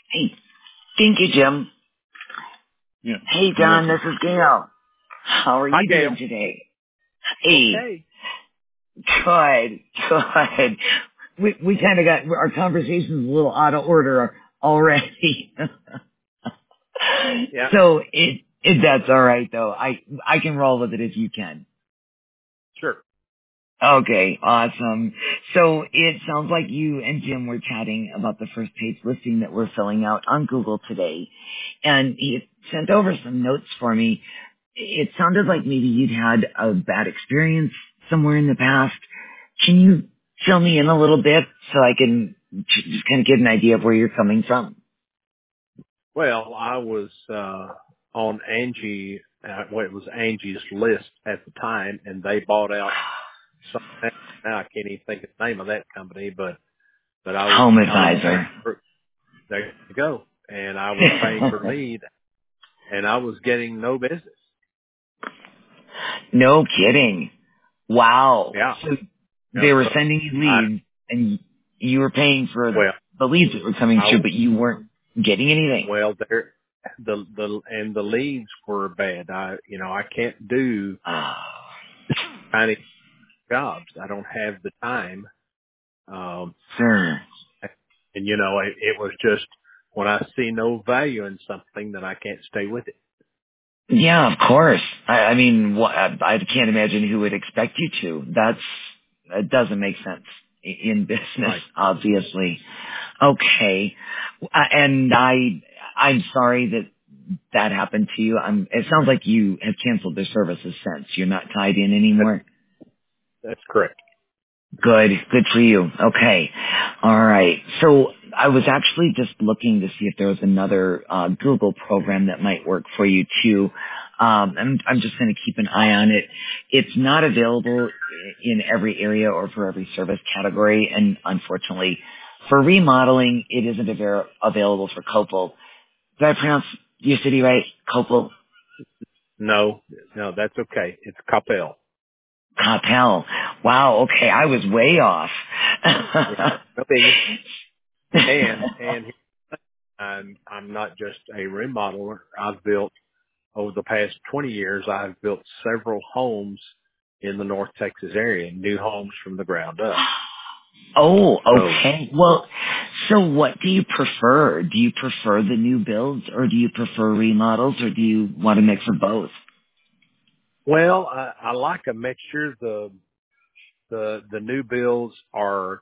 Hey, thank you, Jim. Yeah. Hey, You're Don, welcome. this is Gail. How are Hi, you doing Gail. today? Hey, Okay. good. We kind of got our conversation's a little out of order already. Yeah. So that's all right though. I can roll with it if you can. Sure. Okay, awesome. So it sounds like you and Jim were chatting about the first page listing that we're filling out on Google today, and he sent over some notes for me. It sounded like maybe you'd had a bad experience somewhere in the past. Can you fill me in a little bit so I can just kind of get an idea of where you're coming from? Well, I was on Angie. Well, it was Angie's List at the time, and they bought out something. Now I can't even think of the name of that company, but Home I was paying advisor. for, there you go, and I was paying for lead, and I was getting no business. No kidding. Wow. Yeah. So Yeah. they were So sending you I leads and you were paying for well the leads that were coming I through, but you weren't getting anything. well there the leads were bad. I can't do Oh, tiny jobs. I don't have the time. Um, sir. and it was just when I see no value in something, then I can't stay with it. Yeah, of course. I mean, I can't imagine who would expect you to. That doesn't make sense in business, Right. obviously. Okay. And I'm sorry that happened to you. It sounds like you have canceled their services since. You're not tied in That, anymore. that's correct. Good for you. Okay. All right. So I was actually just looking to see if there was another Google program that might work for you too. And I'm just going to keep an eye on it. It's not available in every area or for every service category, and unfortunately, for remodeling, it isn't available for Copal. Did I pronounce your city right? Copal? No, no, that's okay. It's Capel. Capel. Wow. Okay. I was way off. Yeah. No biggie. And I'm not just a remodeler. I've built over the past 20 years. I've built several homes in the North Texas area, new homes from the ground up. Oh, So, okay. Well, so what do you prefer? Do you prefer the new builds or do you prefer remodels or do you want a mix of both? well, I like a mixture. The new builds are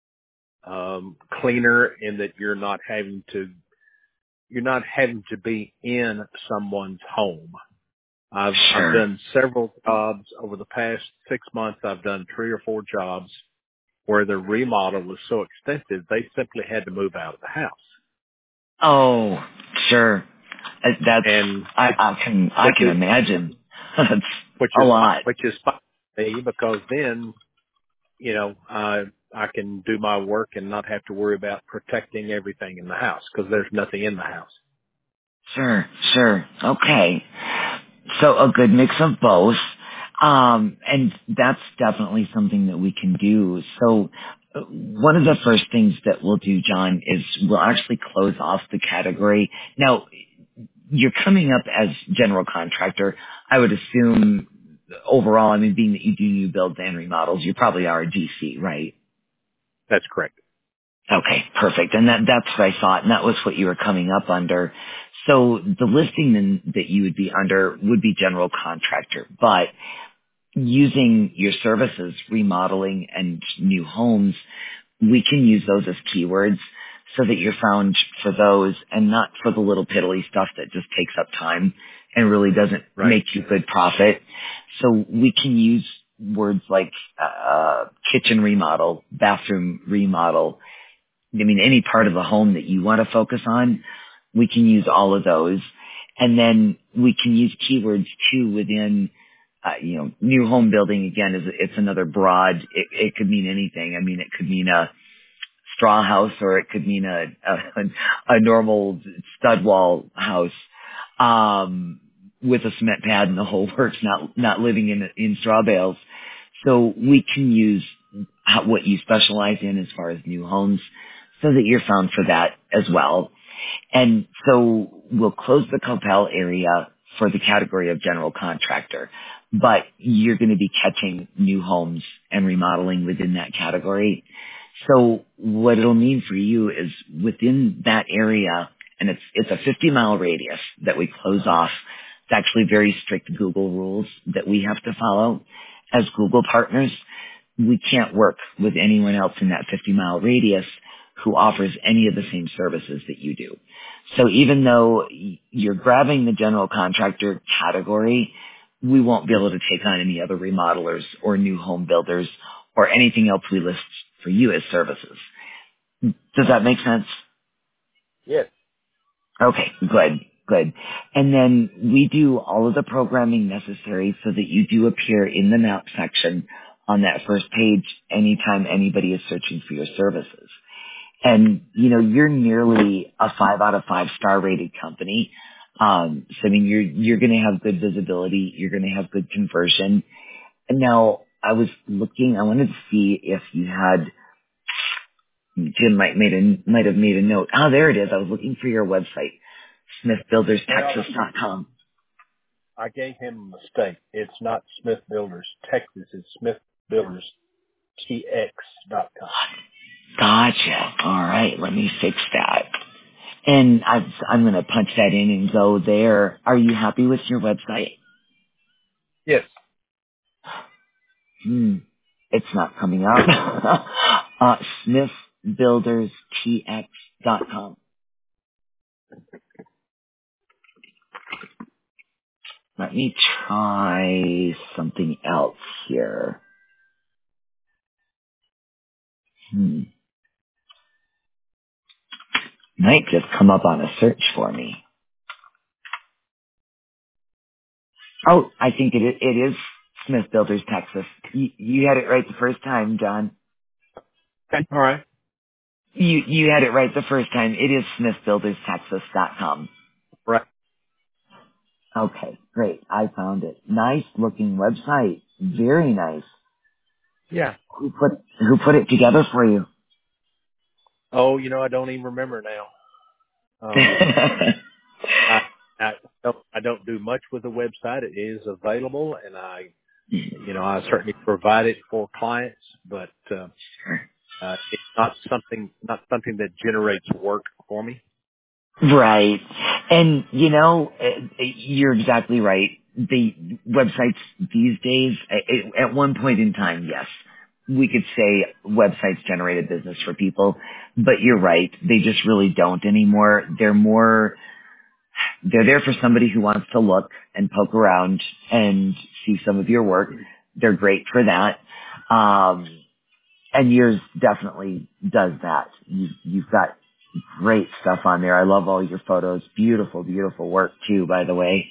cleaner in that you're not having to be in someone's home. I've Sure. done several jobs over the past 6 months. I've done 3 or 4 jobs where the remodel was so extensive they simply had to move out of the house. Oh, sure. That's, And I which can is imagine. That's which a is lot. which is fine for me because then I can do my work and not have to worry about protecting everything in the house because there's nothing in the house. Sure. Okay. So a good mix of both. And that's definitely something that we can do. So one of the first things that we'll do, John, is we'll actually close off the category. Now, you're coming up as general contractor. I would assume overall, I mean, being that you do new builds and remodels, you probably are a GC, right? That's correct. Okay, perfect. And that's what I thought, and that was what you were coming up under. So the listing then that you would be under would be general contractor, but using your services, remodeling and new homes, we can use those as keywords so that you're found for those and not for the little piddly stuff that just takes up time and really doesn't Right. make you good profit. So we can use words like kitchen remodel, bathroom remodel. I mean, any part of the home that you want to focus on, we can use all of those. And then we can use keywords too within new home building again it's another broad, it could mean anything. I mean, it could mean a straw house or it could mean a normal stud wall house, with a cement pad and the whole works, not living in straw bales. So we can use what you specialize in as far as new homes so that you're found for that as well. And so we'll close the Copel area for the category of general contractor, but you're going to be catching new homes and remodeling within that category. So what it'll mean for you is within that area, and it's a 50-mile radius that we close off. It's actually very strict Google rules that we have to follow as Google partners. We can't work with anyone else in that 50-mile radius who offers any of the same services that you do. So even though you're grabbing the general contractor category, we won't be able to take on any other remodelers or new home builders or anything else we list for you as services. Does that make sense? Yes. Okay, good. And then we do all of the programming necessary so that you do appear in the map section on that first page anytime anybody is searching for your services. And, you know, you're nearly a 5 out of 5 star rated company. So I mean, you're going to have good visibility. You're going to have good conversion. And now I was looking, I wanted to see if you had, Jim might have made a note. Oh, there it is. I was looking for your website, smithbuilderstexas.com. I gave him a mistake. It's not Smith Builders Texas. It's smithbuilderstx.com. Gotcha. All right. Let me fix that. And I'm going to punch that in and go there. Are you happy with your website? Yes. It's not coming up. smithbuilderstx.com. Let me try something else here. Might just come up on a search for me. Oh, I think it is Smith Builders Texas. You had it right the first time, John. Okay. All right. You had it right the first time. It is smithbuilderstexas.com. Right. Okay, great. I found it. Nice looking website. Very nice. Yeah. Who put it together for you? Oh, I don't even remember now. I don't do much with the website. It is available, and I certainly provide it for clients, but it's not something that generates work for me. Right. And, you're exactly right. The websites these days, at one point in time, yes, we could say websites generated business for people, but you're right. They just really don't anymore. They're there for somebody who wants to look and poke around and see some of your work. They're great for that. And yours definitely does that. You've got great stuff on there. I love all your photos. Beautiful, beautiful work too, by the way.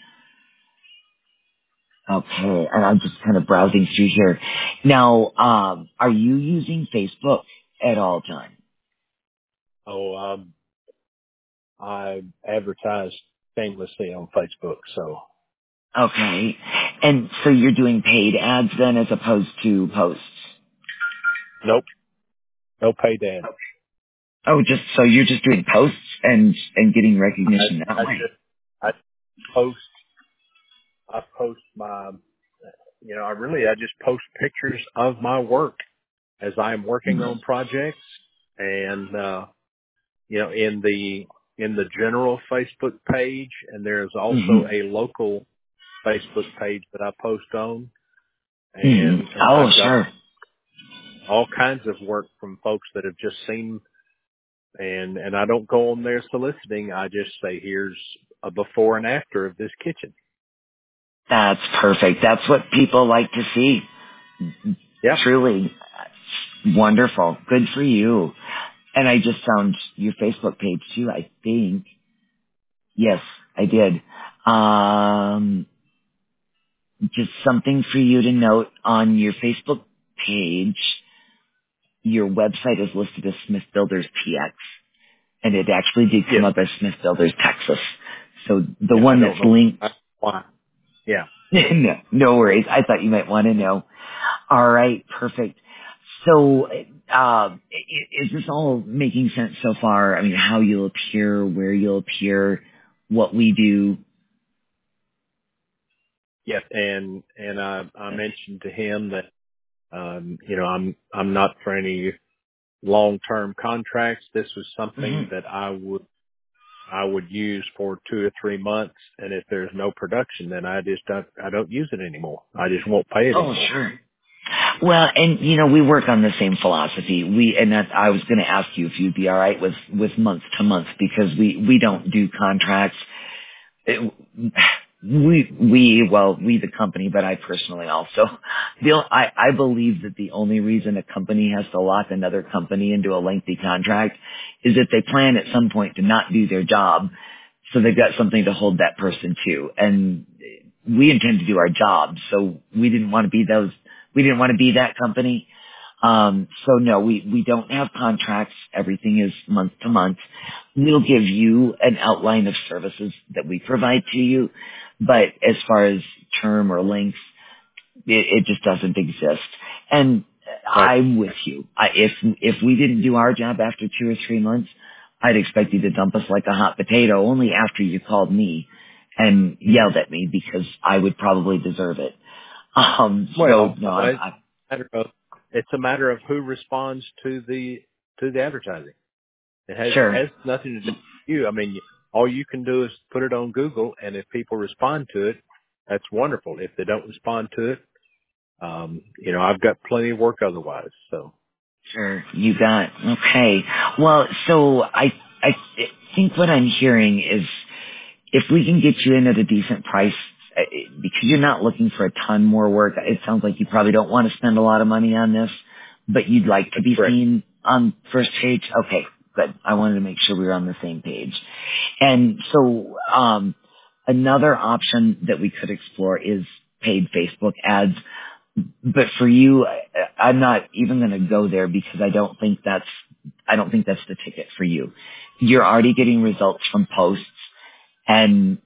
Okay. And I'm just kind of browsing through here. Now, are you using Facebook at all, John? Oh, I advertise shamelessly on Facebook, so. Okay. And so you're doing paid ads then as opposed to posts? Nope. No paid ad. Oh, so you're just doing posts and getting recognition that way? I post, my, I just post pictures of my work as I'm working on projects, and, in the general Facebook page, and there's also a local Facebook page that I post on, and Oh, I've got sure. all kinds of work from folks that have just seen, and I don't go on there soliciting. I just say, here's a before and after of this kitchen. That's perfect. That's what people like to see. Yeah. Truly wonderful. Good for you. And I just found your Facebook page too, I think. Yes, I did. Just something for you to note on your Facebook page. Your website is listed as Smith Builders TX, and it actually did come up as Smith Builders Texas. So the one that's linked. Why? Yeah. No worries. I thought you might want to know. All right, perfect. So, is this all making sense so far? I mean, how you'll appear, where you'll appear, what we do? Yes, and I mentioned to him that I'm not for any long-term contracts. This was something that I would use for 2 or 3 months, and if there's no production, then I don't use it anymore. I just won't pay it Oh, anymore. sure. Well, and we work on the same philosophy. I was going to ask you if you'd be all right with month to month because we don't do contracts. It, we the company, but I personally also I believe that the only reason a company has to lock another company into a lengthy contract is that they plan at some point to not do their job, so they've got something to hold that person to. And we intend to do our job, so we didn't want to be that company. So no, we don't have contracts. Everything is month to month. We'll give you an outline of services that we provide to you, but as far as term or length, it just doesn't exist. And Right. I'm with you. If we didn't do our job after 2 or 3 months, I'd expect you to dump us like a hot potato only after you called me and yelled at me because I would probably deserve it. Well, No, it's a matter of who responds to the advertising. It sure. has nothing to do with you. I mean, all you can do is put it on Google, and if people respond to it, that's wonderful. If they don't respond to it, I've got plenty of work otherwise. So Sure, you got okay. Well, so I think what I'm hearing is if we can get you in at a decent price, because you're not looking for a ton more work. It sounds like you probably don't want to spend a lot of money on this, but you'd like to that's be correct. seen on first page. Okay, good. I wanted to make sure we were on the same page. And so, another option that we could explore is paid Facebook ads. But for you, I'm not even going to go there because I don't think that's the ticket for you. You're already getting results from posts, and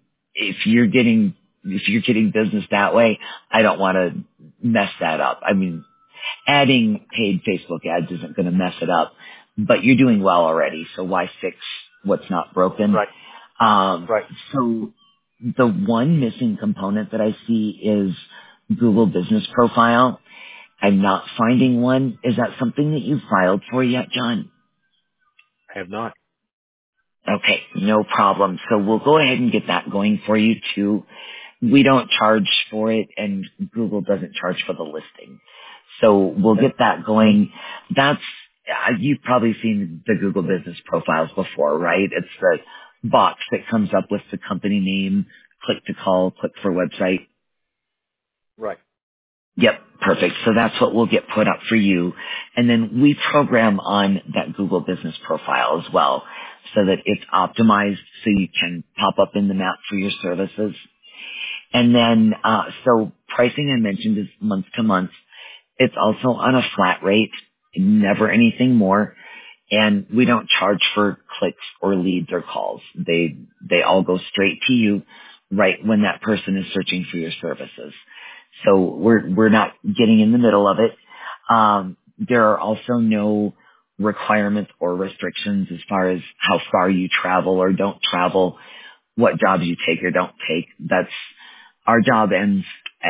if you're getting business that way, I don't want to mess that up. I mean, adding paid Facebook ads isn't going to mess it up, but you're doing well already, so why fix what's not broken? Right. Um, Right. so the one missing component that I see is Google Business Profile. I'm not finding one. Is that something that you filed for yet, John? Have not. Okay, no problem. So we'll go ahead and get that going for you too. We don't charge for it, and Google doesn't charge for the listing. So we'll Okay. get that going. That's, you've probably seen the Google Business Profiles before, right? It's the box that comes up with the company name, click to call, click for website. Right. Yep, perfect. So that's what we'll get put up for you. And then we program on that Google Business Profile as well so that it's optimized so you can pop up in the map for your services. And then, so pricing I mentioned is month to month. It's also on a flat rate, never anything more. And we don't charge for clicks or leads or calls. They all go straight to you right when that person is searching for your services. So we're not getting in the middle of it. There are also no requirements or restrictions as far as how far you travel or don't travel, what jobs you take or don't take. That's our job ends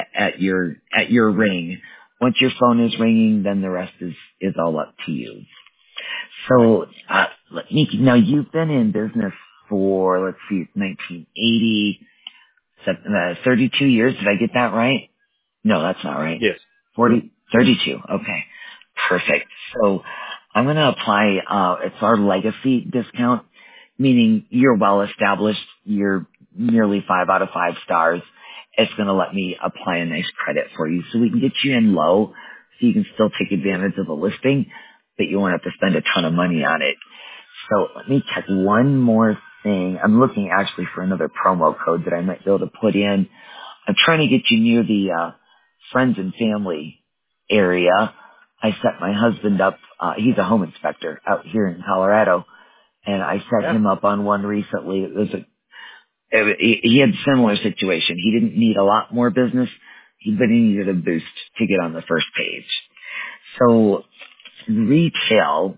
at your ring. Once your phone is ringing, then the rest is all up to you. Right. So, now you've been in business for, let's see, 1980, 32 years. Did I get that right? No, that's not right. Yes. 32. Okay. Perfect. So I'm going to apply, it's our legacy discount, meaning you're well established. You're nearly 5 out of 5 stars. It's going to let me apply a nice credit for you so we can get you in low so you can still take advantage of the listing, but you won't have to spend a ton of money on it. So let me check one more thing. I'm looking actually for another promo code that I might be able to put in. I'm trying to get you near the friends and family area. I set my husband up. He's a home inspector out here in Colorado, and I set Yeah. him up on one recently. He had a similar situation. He didn't need a lot more business, but he needed a boost to get on the first page. So retail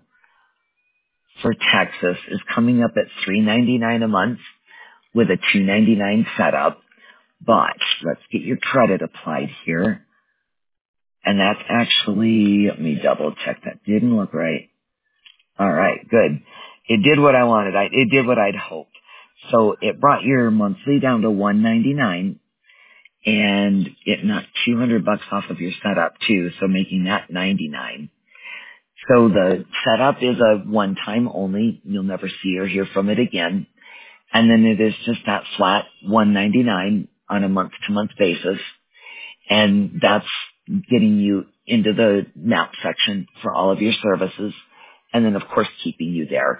for Texas is coming up at $3.99 a month with a $2.99 setup. But let's get your credit applied here. And that's actually, let me double check. That didn't look right. All right, good. It did what I wanted. It did what I'd hoped. So it brought your monthly down to $199, and it knocked $200 off of your setup too, so making that $99. So the setup is a one-time only. You'll never see or hear from it again. And then it is just that flat $199 on a month-to-month basis. And that's getting you into the map section for all of your services. And then, of course, keeping you there.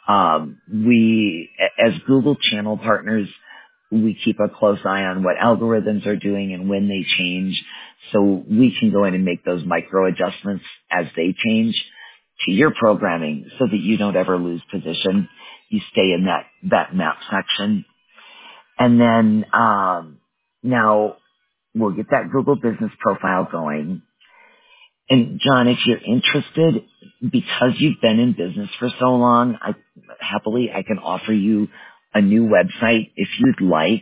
We, as Google channel partners, we keep a close eye on what algorithms are doing and when they change. So we can go in and make those micro adjustments as they change to your programming so that you don't ever lose position. You stay in that map section. And then, now we'll get that Google business profile going. And John, if you're interested, because you've been in business for so long, I can offer you a new website if you'd like.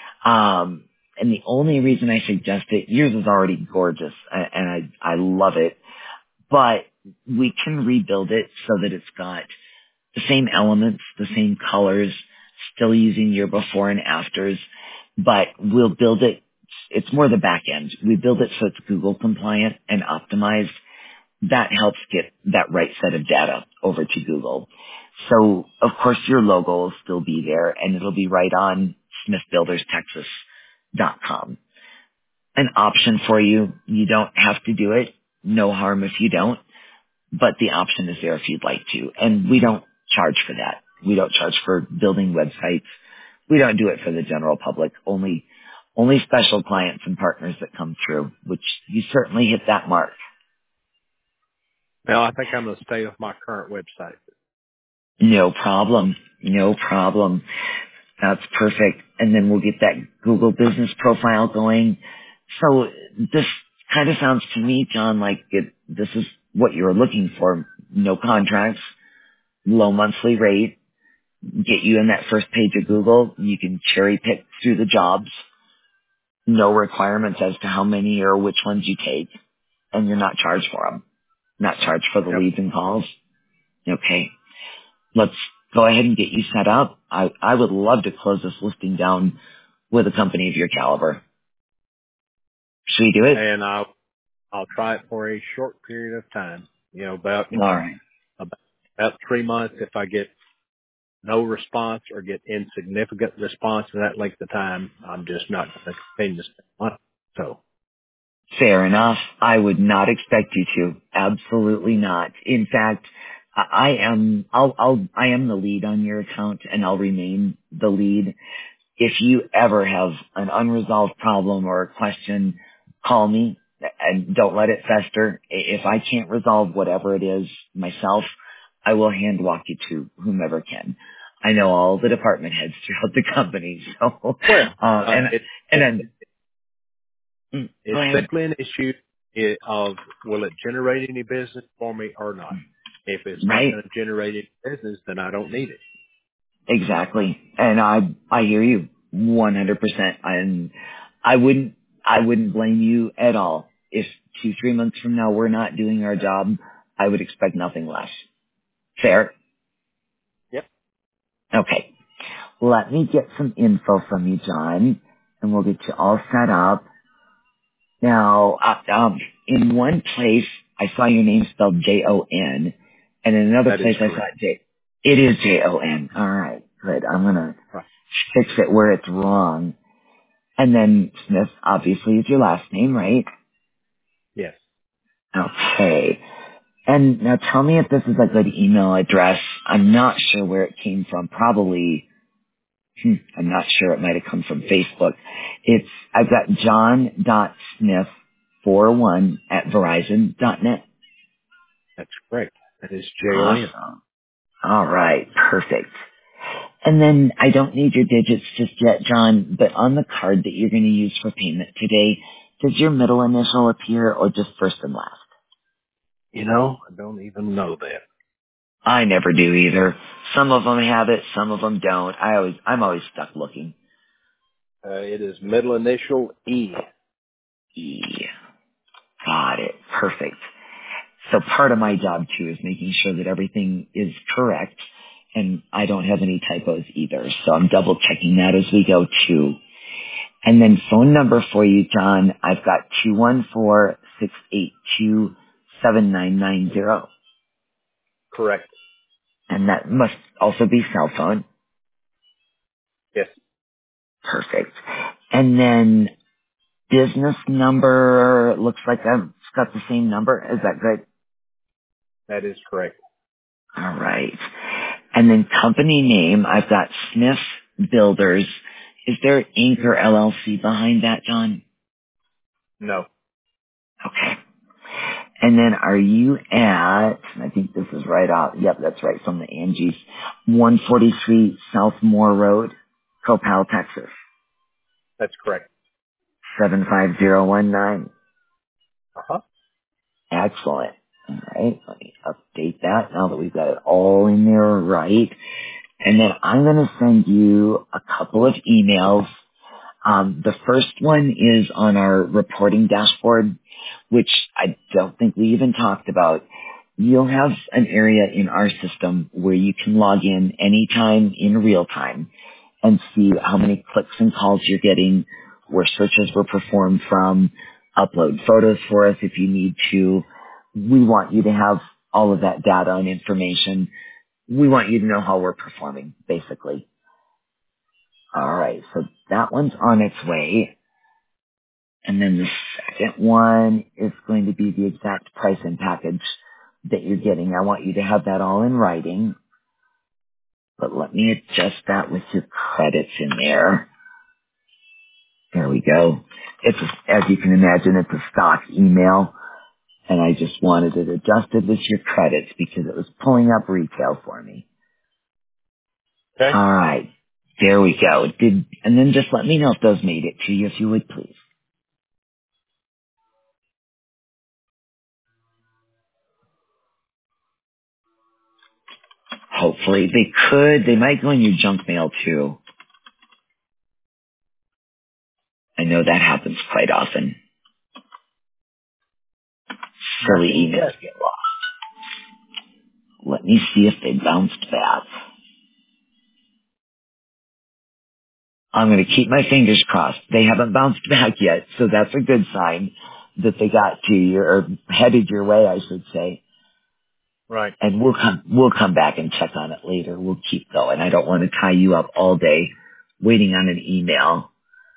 And the only reason I suggest it, yours is already gorgeous, and I love it, but we can rebuild it so that it's got the same elements, the same colors, still using your before and afters, but we'll build it. It's more the back end. We build it so it's Google compliant and optimized. That helps get that right set of data over to Google. So, of course, your logo will still be there, and it'll be right on smithbuilderstexas.com. An option for you. You don't have to do it. No harm if you don't. But the option is there if you'd like to. And we don't charge for that. We don't charge for building websites. We don't do it for the general public. Only special clients and partners that come through, which you certainly hit that mark. Now, I think I'm going to stay with my current website. No problem. No problem. That's perfect. And then we'll get that Google business profile going. So this kind of sounds to me, John, like this is what you're looking for. No contracts, low monthly rate, get you in that first page of Google. You can cherry pick through the jobs. No requirements as to how many or which ones you take, and you're not charged for them. Not charged for the Yep. leads and calls. Okay. Let's go ahead and get you set up. I would love to close this listing down with a company of your caliber. Should we do it? And I'll try it for a short period of time. About All right. 3 months. If I get no response or get insignificant response in that length of time, I'm just not going to continue to spend money. So. Fair enough. I would not expect you to. Absolutely not. In fact, I am the lead on your account, and I'll remain the lead. If you ever have an unresolved problem or a question, call me and don't let it fester. If I can't resolve whatever it is myself, I will hand walk you to whomever can. I know all the department heads throughout the company, so it's simply an issue of will it generate any business for me or not. If it's not going to generate any business, then I don't need it. Exactly. And I hear you 100%. And I wouldn't blame you at all. If 2-3 months from now we're not doing our job, I would expect nothing less. Fair? Yep. Okay. Let me get some info from you, John, and we'll get you all set up. Now, in one place, I saw your name spelled Jon, and in another place I saw J. It is Jon. All right, good. I'm going to fix it where it's wrong. And then Smith, obviously, is your last name, right? Yes. Okay. And now tell me if this is a good email address. I'm not sure where it came from. Probably, I'm not sure. It might have come from Facebook. I've got john.smith41@verizon.net. That's correct. That is Jon. Awesome. All right. Perfect. And then I don't need your digits just yet, John, but on the card that you're going to use for payment today, does your middle initial appear or just first and last? I don't even know that. I never do either. Some of them have it, some of them don't. I'm always stuck looking. It is middle initial E. E. Got it. Perfect. So part of my job too is making sure that everything is correct and I don't have any typos either. So I'm double checking that as we go too. And then phone number for you, John, I've got 214-682-7990. Correct. And that must also be cell phone. Yes, Perfect. And then business number looks like I've got the same number. Is that good? that is correct. All right. And then company name, I've got Smith Builders. Is there Inc. or LLC behind that, John? No, Okay. And then are you at, I think this is right out, yep, that's right, from the Angie's, 143 South Moore Road, Copal, Texas, that's correct. 75019. Uh-huh. Excellent. All right, let me update that now that we've got it all in there right. And then I'm going to send you a couple of emails. The first one is on our reporting dashboard, which I don't think we even talked about. You'll have an area in our system where you can log in anytime in real time and see how many clicks and calls you're getting, where searches were performed from, upload photos for us if you need to. We want you to have all of that data and information. We want you to know how we're performing, basically. All right, so that one's on its way. And then the second one is going to be the exact pricing package that you're getting. I want you to have that all in writing, but let me adjust that with your credits in there. There we go. As you can imagine, it's a stock email, and I just wanted it adjusted with your credits because it was pulling up retail for me. Okay. All right. There we go. And then just let me know if those made it to you, if you would please. Hopefully they could. They might go in your junk mail too. I know that happens quite often. Silly Nothing emails yet. get lost. Let me see if they bounced back. I'm going to keep my fingers crossed. They haven't bounced back yet, so that's a good sign that they got to you or headed your way, I should say. Right. And we'll come back and check on it later. We'll keep going. I don't want to tie you up all day waiting on an email.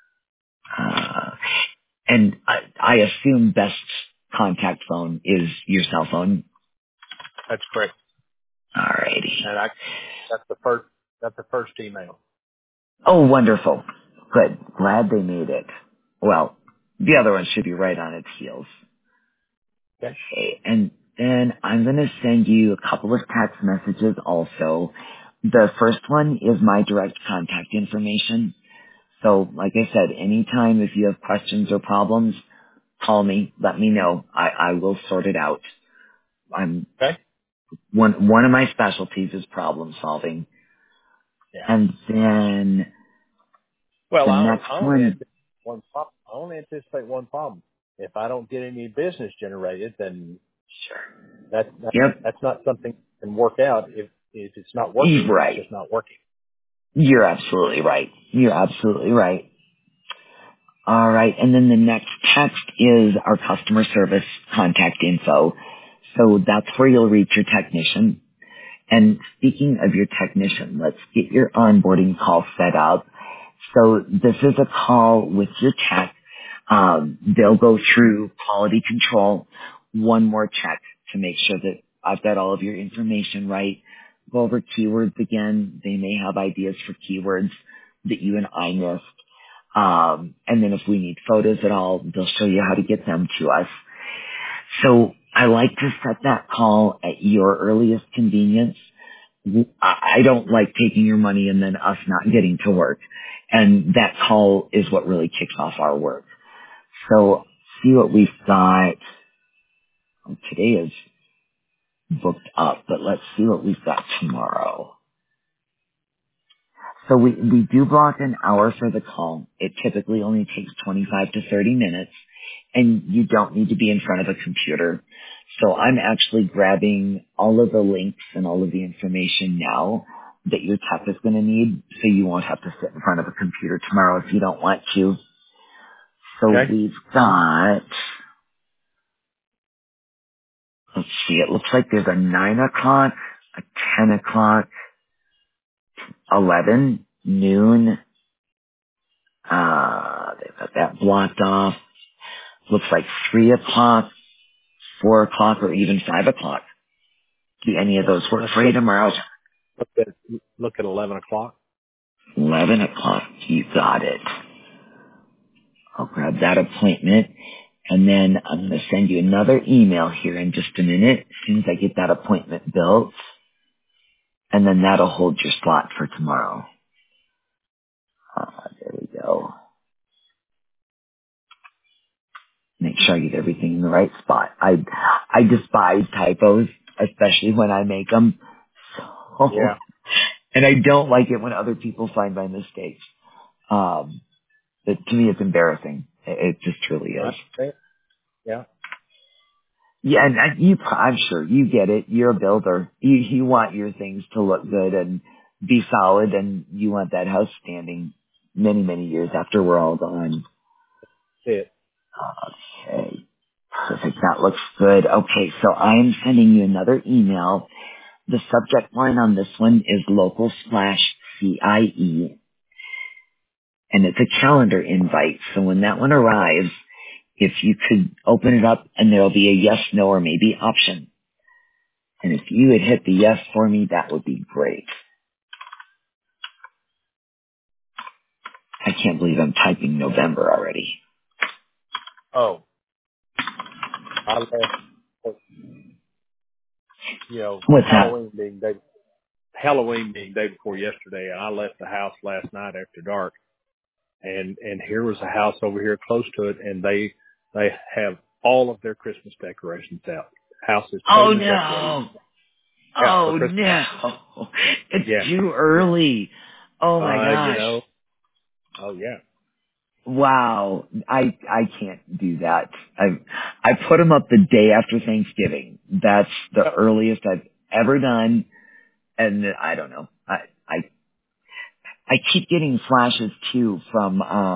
And I assume best contact phone is your cell phone. That's correct. Alrighty. And that's the first email. Oh, wonderful. Good. Glad they made it. Well, the other one should be right on its heels. Okay. Okay. And then I'm going to send you a couple of text messages also. The first one is my direct contact information. So, like I said, anytime if you have questions or problems, call me. Let me know. I will sort it out. I'm Okay. one of my specialties is problem solving. Yeah. And then Well, the I next only one, anticipate one problem. I only anticipate one problem. If I don't get any business generated, then sure. that's not something that can work out. If it's not Yep. working, then it's Right. just not working. You're absolutely right. You're absolutely right. All right. And then the next text is our customer service contact info. So that's where you'll reach your technician. And speaking of your technician, let's get your onboarding call set up. So this is a call with your tech. They'll go through quality control, one more check to make sure that I've got all of your information right. Go over keywords again. They may have ideas for keywords that you and I missed. And then if we need photos at all, they'll show you how to get them to us. So I like to set that call at your earliest convenience. I don't like taking your money and then us not getting to work. And that call is what really kicks off our work. So see what we've got. Today is booked up, but let's see what we've got tomorrow. So we do block an hour for the call. It typically only takes 25 to 30 minutes, and you don't need to be in front of a computer. So I'm actually grabbing all of the links and all of the information now that your tech is going to need, so you won't have to sit in front of a computer tomorrow if you don't want to. So Okay. we've got, let's see, it looks like there's a 9 o'clock, a 10 o'clock, 11, noon, they've got that blocked off. Looks like 3 o'clock, 4 o'clock, or even 5 o'clock. Do any of those work Let's for you tomorrow? look at 11 o'clock. 11 o'clock. You got it. I'll grab that appointment. And then I'm going to send you another email here in just a minute as soon as I get that appointment built. And then that'll hold your slot for tomorrow. There we go. Make sure I get everything in the right spot. I despise typos, especially when I make them. So, Yeah. and I don't like it when other people find my mistakes. To me, it's embarrassing. It just truly is. Okay. Yeah. Yeah, and I'm sure you get it. You're a builder. You want your things to look good and be solid, and you want that house standing many, many years after we're all gone. It. Okay. Perfect. That looks good. Okay, so I am sending you another email. The subject line on this one is local/CIE, and it's a calendar invite. So when that one arrives, if you could open it up and there'll be a yes, no, or maybe option. And if you would hit the yes for me, that would be great. I can't believe I'm typing November already. Oh, I left, What's that? Halloween being day before yesterday, and I left the house last night after dark, and here was a house over here close to it, and they have all of their Christmas decorations out. House is Oh totally decorated. no. Yeah, for Oh Christmas. no. It's Yeah. too early. Oh my You gosh. know. Oh yeah. Wow. I can't do that. I put them up the day after Thanksgiving. That's the Yep. earliest I've ever done. And I don't know. I keep getting flashes too from,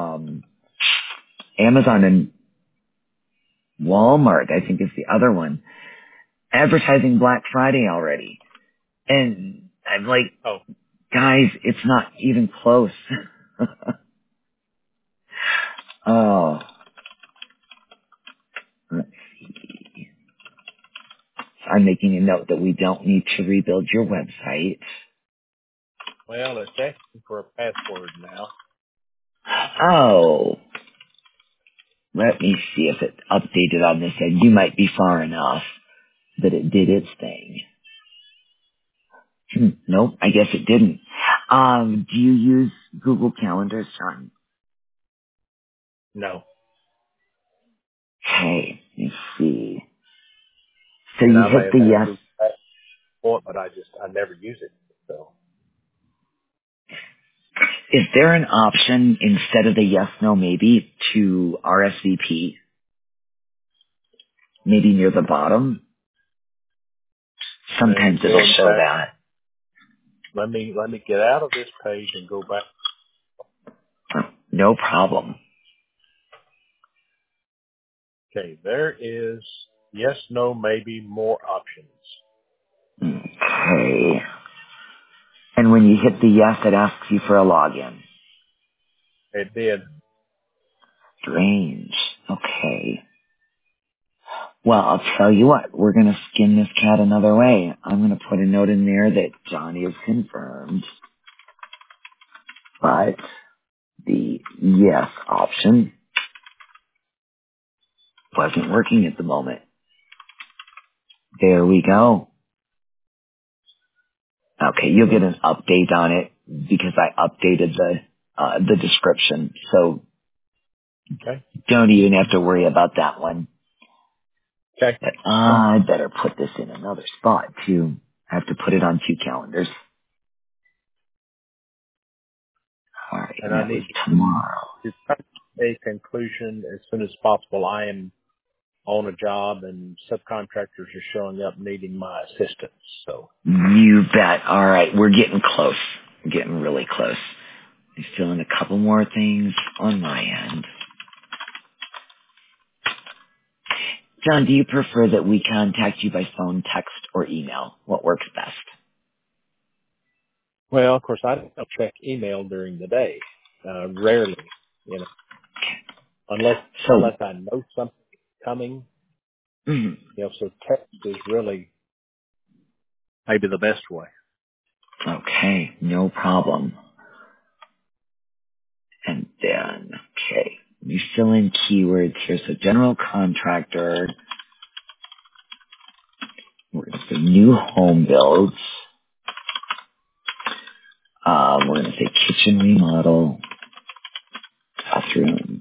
Amazon and Walmart, I think is the other one, advertising Black Friday already. And I'm like, Oh, guys, it's not even close. Oh, I'm making a note that we don't need to rebuild your website. well, it's asking for a password now. Oh, let me see if it updated on this end. You might be far enough that it did its thing. Nope, I guess it didn't. Do you use Google Calendar, Sean? No. Okay, let me see. So And you I may hit have the had a yes. Google Passport, but I never use it. So Is there an option instead of the yes, no, maybe to RSVP? Maybe near the bottom? Sometimes it'll again, show that. let me get out of this page and go back. No problem. Okay, there is yes, no, maybe, more options. Okay. And when you hit the yes, it asks you for a login. It did. Strange. Okay. Well, I'll tell you what. We're going to skin this cat another way. I'm going to put a note in there that Johnny is confirmed, but the yes option wasn't working at the moment. There we go. Okay, you'll get an update on it because I updated the description. So Okay. don't even have to worry about that one. Okay. But I better put this in another spot too. I have to put it on 2 calendars. All right, And and I that was need tomorrow. to come to a conclusion as soon as possible. I am on a job and subcontractors are showing up needing my assistance. So, You bet. All right, we're getting close. We're getting really close. I'm filling a couple more things on my end. John, do you prefer that we contact you by phone, text, or email? What works best? well, of course, I don't check email during the day. Rarely, unless So, I know something coming. mhm. So text is really maybe the best way. Okay, no problem. And then, okay, you fill in keywords here. So general contractor, we're going to say new home builds. We're going to say kitchen remodel, bathroom.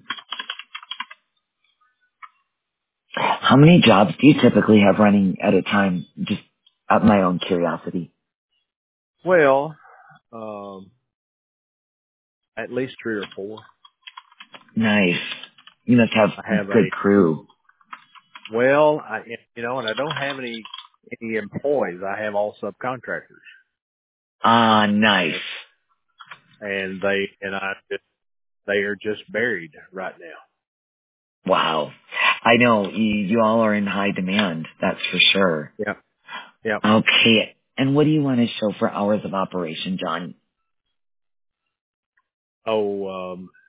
How many jobs do you typically have running at a time? Just out of my own curiosity. Well, at least 3 or 4. Nice. You must have I have good crew. and I don't have any employees. I have all subcontractors, Ah, nice. and they are just buried right now. Wow. I know you all are in high demand. That's for sure. Yeah, yeah. Okay. And what do you want to show for hours of operation, John? Oh,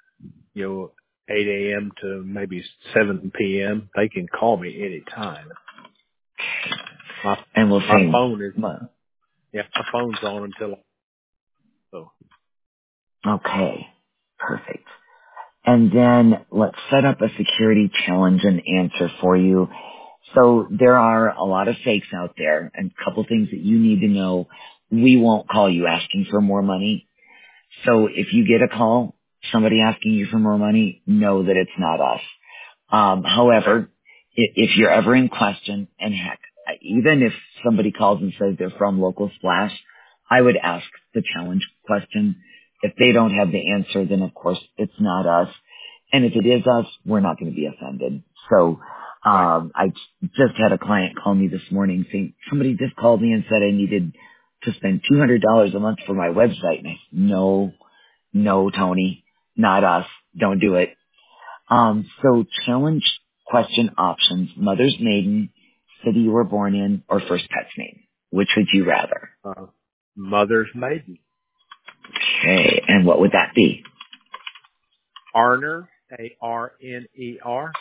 8 a.m. to maybe 7 p.m. They can call me anytime. My And we'll my say, phone is my phone's on until so. okay, perfect. And then let's set up a security challenge and answer for you. So there are a lot of fakes out there, and a couple things that you need to know. We won't call you asking for more money. So if you get a call, somebody asking you for more money, know that it's not us. However, if you're ever in question, and heck, even if somebody calls and says they're from Local Splash, I would ask the challenge question. If they don't have the answer, then of course it's not us. And if it is us, we're not going to be offended. So, Right. I just had a client call me this morning saying somebody just called me and said I needed to spend $200 a month for my website. And I said, no, Tony, not us. Don't do it. So challenge question options, mother's maiden, city you were born in, or first pet's name. Which would you rather? Mother's maiden. Okay, and what would that be? Arner, Arner.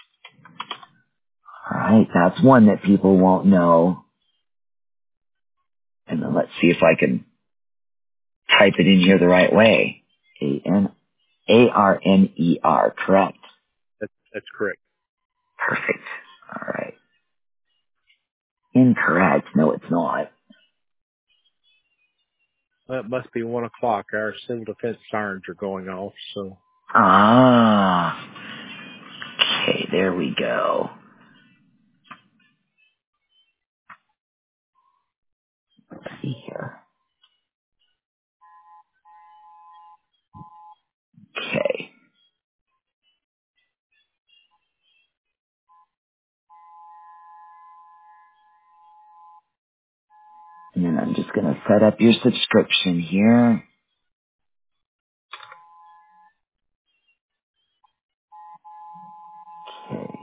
Alright, that's one that people won't know. And then let's see if I can type it in here the right way. Arner, correct? That's correct. Perfect. Alright. Incorrect. No, it's not. Well, it must be 1:00. Our civil defense sirens are going off. So Ah. Okay, there we go. Let's see here. Okay. And then I'm just going to set up your subscription here. Okay.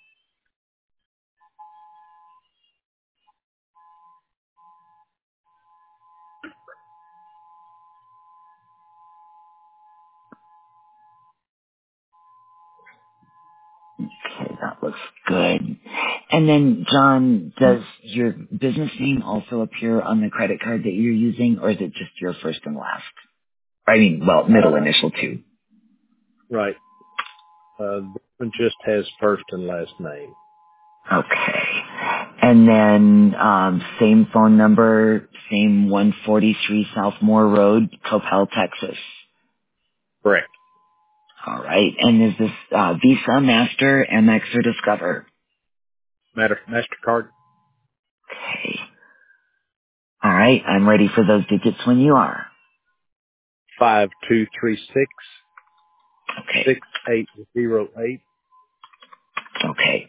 Okay, that looks good. And then, John, does your business name also appear on the credit card that you're using, or is it just your first and last? I mean, well, middle initial too. right. This one just has first and last name. Okay. And then, same phone number, same 143 Southmore Road, Coppell, Texas. Correct. All right. And is this Visa, Master, MX, or Discover? MasterCard. Okay. All right. I'm ready for those digits when you are. 5236 Okay. 6808 Okay.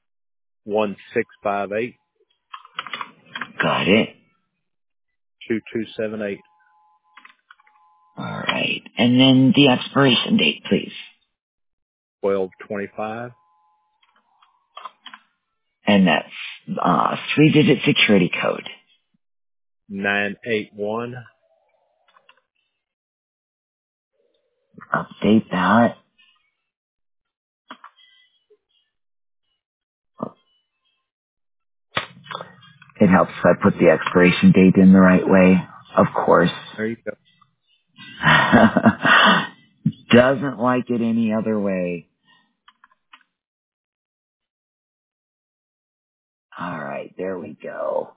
1658 Got it. 2278. All right. And then the expiration date, please. 1225. And that's 3-digit security code. 981. Update that. It helps if I put the expiration date in the right way, of course. There you go. Doesn't like it any other way. All right, there we go.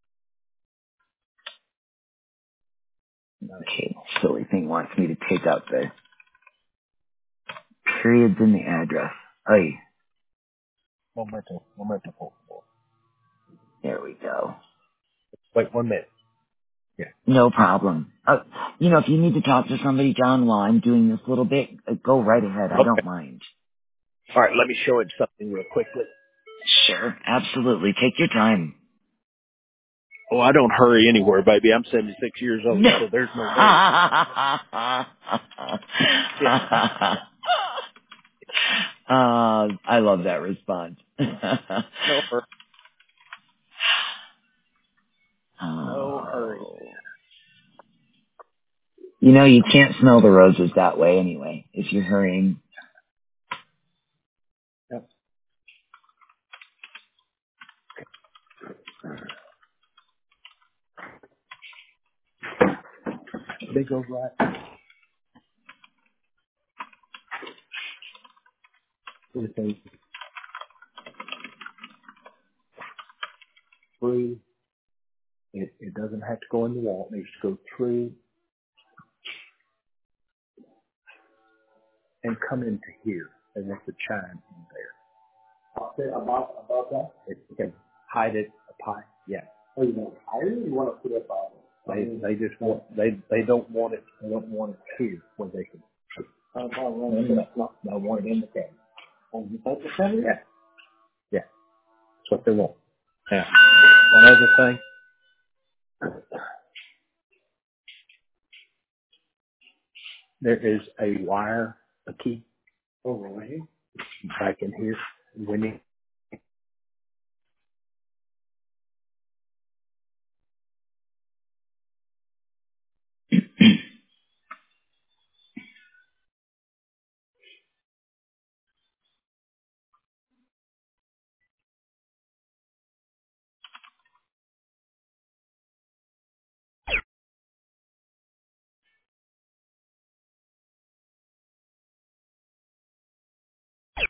Okay, silly thing wants me to take out the periods in the address. Hey, Momento. there we go. Wait 1 minute. Yeah. No problem. If you need to talk to somebody, John, while I'm doing this little bit, go right ahead. I Okay. don't mind. All right. Let me show it something real quickly. Sure, absolutely. Take your time. Oh, I don't hurry anywhere, baby. I'm 76 years old, so there's no hurry. Yeah. I love that response. No hurry. No hurry. Oh. You can't smell the roses that way anyway, if you're hurrying. Yep. They go right. Everything through. It doesn't have to go in the wall. It needs to go through and come into here, and that's the chime in there. Above that? It can hide it up high. Yeah. Oh, you want to hide it, or you want to put it above it? They just want they don't want it. They don't want it here where they can. I want it in the cave. Oh, you think the center? Yeah. Yeah. That's what they want. Now, one other thing. There is a wire, a key over right here, back in here. We need